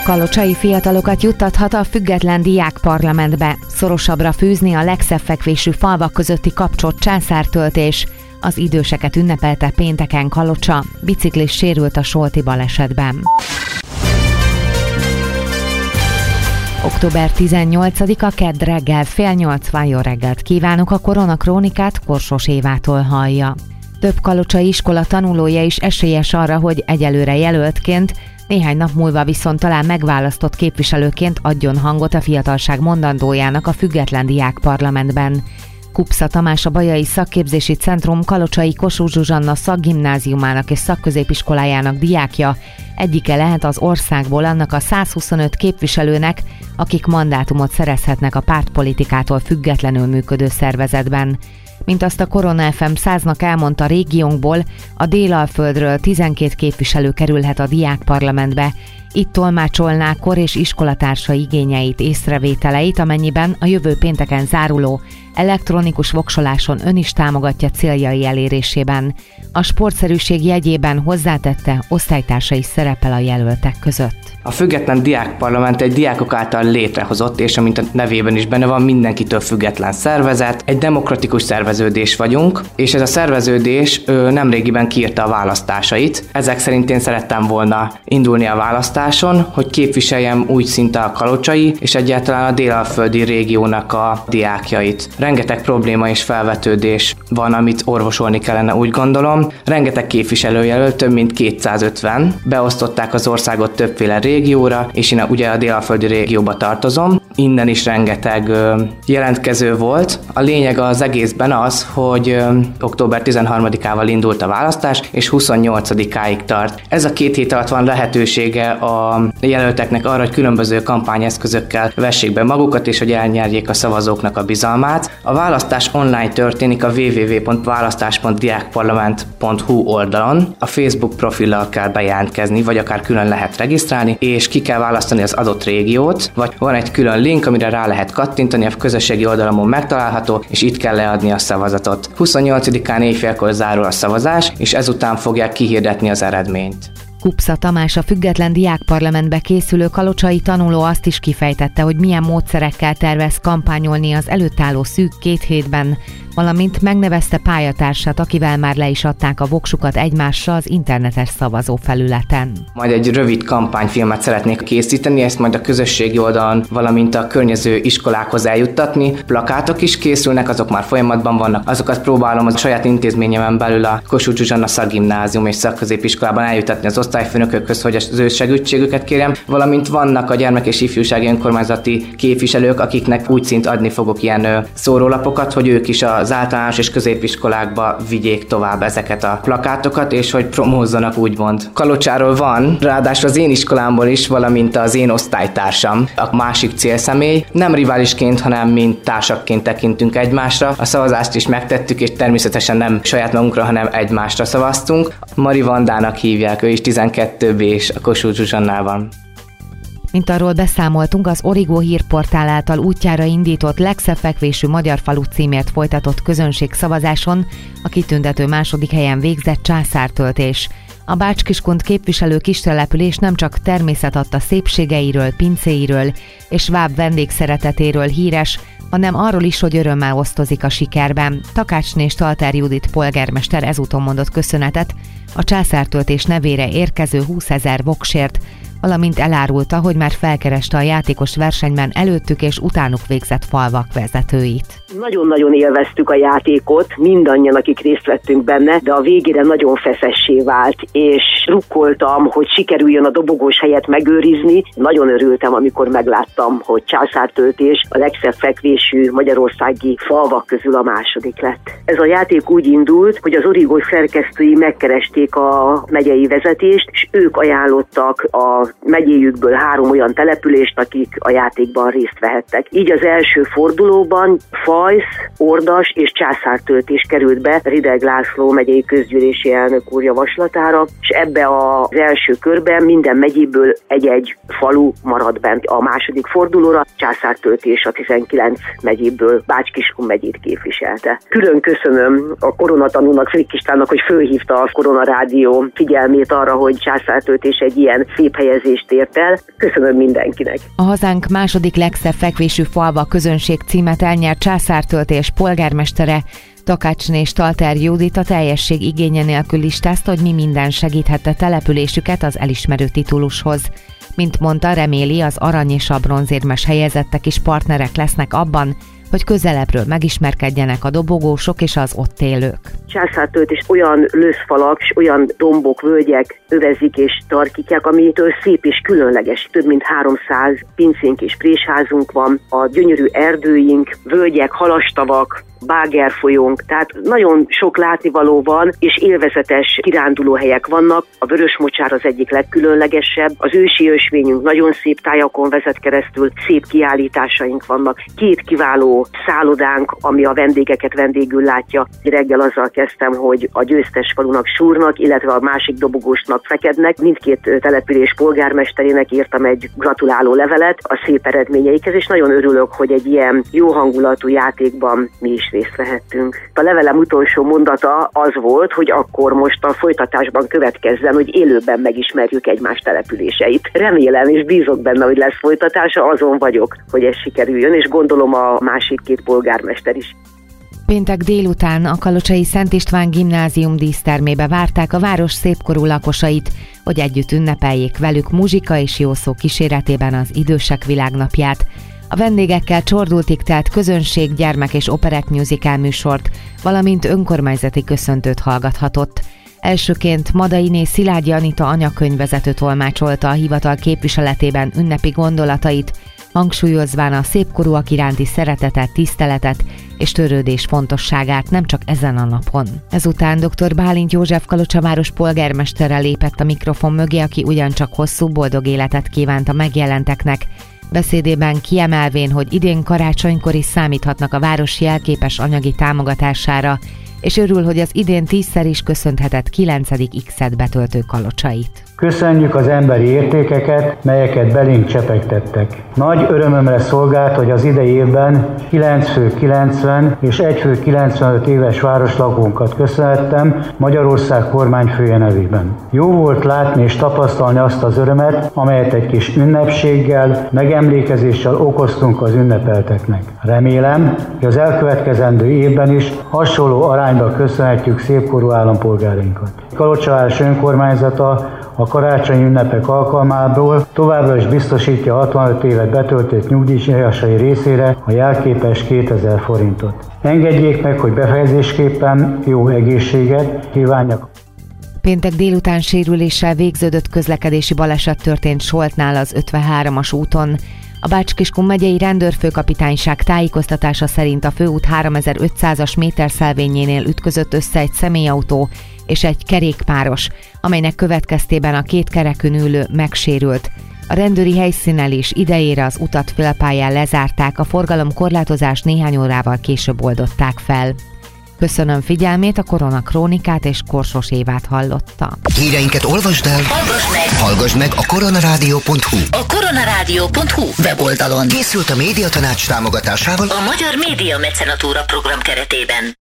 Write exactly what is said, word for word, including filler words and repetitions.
Kalocsai fiatalokat juttathat a független diákparlamentbe. Szorosabbra fűzni a legszebb fekvésű falvak közötti kapcsolt császártöltés. Az időseket ünnepelte pénteken Kalocsa. Biciklis sérült a Solti balesetben. október tizennyolcadika kedd reggel, fél nyolc, jó reggelt kívánok, a koronakrónikát Korsos Évától hallja. Több kalocsai iskola tanulója is esélyes arra, hogy egyelőre jelöltként, néhány nap múlva viszont talán megválasztott képviselőként adjon hangot a fiatalság mondandójának a független diákparlamentben. Kupsza Tamás, a Bajai Szakképzési Centrum Kalocsai Kossuth Zsuzsanna szakgimnáziumának és szakközépiskolájának diákja, egyike lehet az országból annak a százhuszonöt képviselőnek, akik mandátumot szerezhetnek a pártpolitikától függetlenül működő szervezetben. Mint azt a Korona ef em száznak elmondta, régiónkból, a Délalföldről tizenkét képviselő kerülhet a diákparlamentbe. Itt tolmácsolná kor- és iskolatársa igényeit, észrevételeit, amennyiben a jövő pénteken záruló elektronikus voksoláson ön is támogatja céljai elérésében. A sportszerűség jegyében hozzátette, osztálytársa is szerepel a jelöltek között. A független diákparlament egy diákok által létrehozott, és amint a nevében is benne van, mindenkitől független szervezet. Egy demokratikus szerveződés vagyunk, és ez a szerveződés ő, nemrégiben kiírta a választásait. Ezek szerint én szerettem volna indulni a választáson, hogy képviseljem úgy szinte a kalocsai, és egyáltalán a délalföldi régiónak a diákjait. Rengeteg probléma és felvetődés van, amit orvosolni kellene, úgy gondolom. Rengeteg képviselőjelölt, több mint kétszázötven. Beosztották az országot többféle régióra, és én ugye a délalföldi régióba tartozom. Innen is rengeteg ö, jelentkező volt. A lényeg az egészben az, hogy ö, október tizenharmadikával indult a választás, és huszonnyolcadikáig tart. Ez a két hét alatt van lehetősége a jelölteknek arra, hogy különböző kampányeszközökkel vessék be magukat, és hogy elnyerjék a szavazóknak a bizalmát. A választás online történik a double-u double-u double-u pont választás pont diákparlament pont hu oldalon. A Facebook profillal kell bejelentkezni, vagy akár külön lehet regisztrálni, és ki kell választani az adott régiót, vagy van egy külön link, amire rá lehet kattintani, a közösségi oldalamon megtalálható, és itt kell leadni a szavazatot. huszonnyolcadikán éjfélkor zárul a szavazás, és ezután fogják kihirdetni az eredményt. Kupsza Tamás, a független diákparlamentbe készülő kalocsai tanuló azt is kifejtette, hogy milyen módszerekkel tervez kampányolni az előtt álló szűk két hétben, valamint megnevezte pályatársat, akivel már le is adták a voksukat egymásra az internetes szavazófelületen. Majd egy rövid kampányfilmet szeretnék készíteni, ezt majd a közösségi oldalon, valamint a környező iskolákhoz eljuttatni. Plakátok is készülnek, azok már folyamatban vannak, azokat próbálom a saját intézményemen belül a Kossuth Zsuzsanna szakgimnázium és szakközépiskolában eljutatni az osztályfőnökökhöz, hogy az ő segítségüket kérjem, valamint vannak a gyermek- és ifjúsági önkormányzati képviselők, akiknek úgy szint adni fogok ilyen szórólapokat, hogy ők is a az általános és középiskolákba vigyék tovább ezeket a plakátokat, és hogy promózzanak, úgymond. Kalocsáról van, ráadásul az én iskolámból is, valamint az én osztálytársam, a másik célszemély. Nem riválisként, hanem mint társakként tekintünk egymásra. A szavazást is megtettük, és természetesen nem saját magunkra, hanem egymásra szavaztunk. Mari Vandának hívják, ő is tizenkettő bé és a Kossuth Zsuzsannál van. Mint arról beszámoltunk, az Origo hírportál által útjára indított legszebb fekvésű magyar falu címért folytatott közönségszavazáson a kitüntető második helyen végzett császártöltés. A Bács-Kiskun képviselő kistelepülés nem csak természet adta szépségeiről, pincéiről és váb vendégszeretetéről híres, hanem arról is, hogy örömmel osztozik a sikerben. Takácsné Stalter Judit polgármester ezúton mondott köszönetet a császártöltés nevére érkező húszezer voksért, valamint elárulta, hogy már felkereste a játékos versenyben előttük és utánuk végzett falvak vezetőit. Nagyon-nagyon élveztük a játékot, mindannyian, akik részt vettünk benne, de a végére nagyon feszessé vált, és drukkoltam, hogy sikerüljön a dobogós helyet megőrizni. Nagyon örültem, amikor megláttam, hogy császártöltés a legszebb fekvésű magyarországi falvak közül a második lett. Ez a játék úgy indult, hogy az Origo szerkesztői megkeresték a megyei vezetést, és ők ajánlottak a megyéjükből három olyan települést, akik a játékban részt vehettek. Így az első fordulóban Fajsz, Ordas és Császártöltés került be Rideg László megyei közgyűlési elnök úr javaslatára, és ebbe az első körben minden megyéből egy-egy falu maradt bent a második fordulóra. Császártöltés a tizenkilenc megyéből Bács-Kiskun megyét képviselte. Külön köszönöm a koronatanúnak, Frick Istvánnak, hogy fölhívta a Korona Rádió figyelmét arra, hogy Császártöltés egy ilyen szép helyet befejezést ért el. Köszönöm mindenkinek. A hazánk második legszebb fekvésű falva közönség címet elnyert császártöltés polgármestere, Takácsné Stalter Judit a teljesség igénye nélkül listázta, hogy mi minden segíthette településüket az elismerő titulushoz. Mint mondta, reméli, az arany és a bronzérmes helyezettek is partnerek lesznek abban, hogy közelebbről megismerkedjenek a dobogósok és az ott élők. Császártöltés olyan löszfalak, olyan dombok, völgyek övezik és tarkítják, amitől szép és különleges. Több mint háromszáz pincénk és présházunk van, a gyönyörű erdőink, völgyek, halastavak, bágerfolyónk, tehát nagyon sok látnivaló van, és élvezetes kirándulóhelyek vannak. A Vörösmocsár az egyik legkülönlegesebb, az ősi ösvényünk nagyon szép tájakon vezet keresztül, szép kiállításaink vannak, két kiváló szállodánk, ami a vendégeket vendégül látja. Reggel azzal kezdtem, hogy a győztes falunak Súrnak, illetve a másik dobogósnak Fekednek, mindkét település polgármesterének írtam egy gratuláló levelet a szép eredményeikhez, és nagyon örülök, hogy egy ilyen jó hangulatú játékban mi is részt vehettünk. A levelem utolsó mondata az volt, hogy akkor most a folytatásban következzen, hogy élőben megismerjük egymás településeit. Remélem és bízok benne, hogy lesz folytatása, azon vagyok, hogy ez sikerüljön, és gondolom a másik két polgármester is. Péntek délután a Kalocsai Szent István Gimnázium dísztermébe várták a város szépkorú lakosait, hogy együtt ünnepeljék velük muzsika és jószó kíséretében az idősek világnapját. A vendégekkel csordultig telt közönség, gyermek és operett musical műsort, valamint önkormányzati köszöntőt hallgathatott. Elsőként Madainé Szilágyi Anita anyakönyvvezető tolmácsolta a hivatal képviseletében ünnepi gondolatait, hangsúlyozván a szépkorúak iránti szeretetet, tiszteletet és törődés fontosságát nem csak ezen a napon. Ezután dr. Bálint József Kalocsa város polgármestere lépett a mikrofon mögé, aki ugyancsak hosszú, boldog életet kívánt a megjelenteknek, beszédében kiemelvén, hogy idén karácsonykor is számíthatnak a város jelképes anyagi támogatására, és örül, hogy az idén tízszer is köszönhetett kilencedik X-et betöltő kalocsait. Köszönjük az emberi értékeket, melyeket belénk csepegtettek. Nagy örömömre szolgált, hogy az idei évben kilenc fő kilencven és egy fő kilencvenöt éves városlakónkat köszönhettem Magyarország kormányfője nevében. Jó volt látni és tapasztalni azt az örömet, amelyet egy kis ünnepséggel, megemlékezéssel okoztunk az ünnepelteknek. Remélem, hogy az elkövetkezendő évben is hasonló arányban köszönhetjük szépkorú állampolgárainkat. Kalocsa város önkormányzata a karácsonyi ünnepek alkalmából továbbra is biztosítja a hatvanöt évet betöltött nyugdíjasai részére a jelképes kétezer forintot. Engedjék meg, hogy befejezésképpen jó egészséget kívánjak. Péntek délután sérüléssel végződött közlekedési baleset történt Soltnál az ötvenhármas úton. A Bács-Kiskun megyei rendőrfőkapitányság tájékoztatása szerint a főút háromezer-ötszázas méterszelvényénél ütközött össze egy személyautó és egy kerékpáros, amelynek következtében a két kerekűn ülő megsérült. A rendőri helyszínen is idejére az utat félpályán lezárták, a forgalomkorlátozást néhány órával később oldották fel. Köszönöm figyelmét, a Korona Krónikát és Korsos Évát hallotta. Híreinket olvasd el, hallgass meg, hallgass meg a koronarádió pont hu. A koronarádió pont hu weboldalon készült a Médiatanács támogatásával a Magyar Média Mecenatúra program keretében.